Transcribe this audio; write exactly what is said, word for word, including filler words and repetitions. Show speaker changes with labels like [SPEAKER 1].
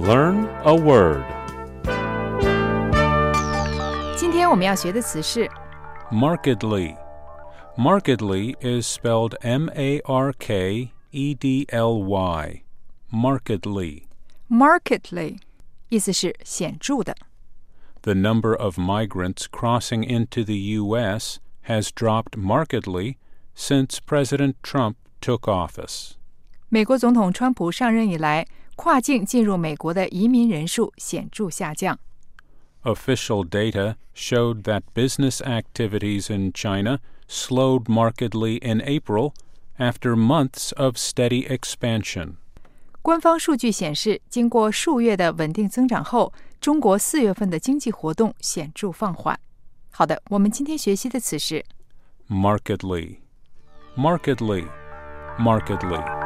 [SPEAKER 1] Learn a word.
[SPEAKER 2] 今天我们要学的词是
[SPEAKER 1] Markedly. Markedly is spelled M A R K E D L Y. Markedly.
[SPEAKER 2] markedly， 意思是显著的。
[SPEAKER 1] The number of migrants crossing into the U S has dropped markedly since President Trump took office.
[SPEAKER 2] 美国总统川普上任以来，跨境进入美国的移民人数显著下降。
[SPEAKER 1] Official data showed that business activities in China slowed markedly in April after months of steady expansion.
[SPEAKER 2] 官方数据显示，经过数月的稳定增长后，中国四月份的经济活动显著放缓。好的，我们今天学习的词是
[SPEAKER 1] Markedly. Markedly. Markedly.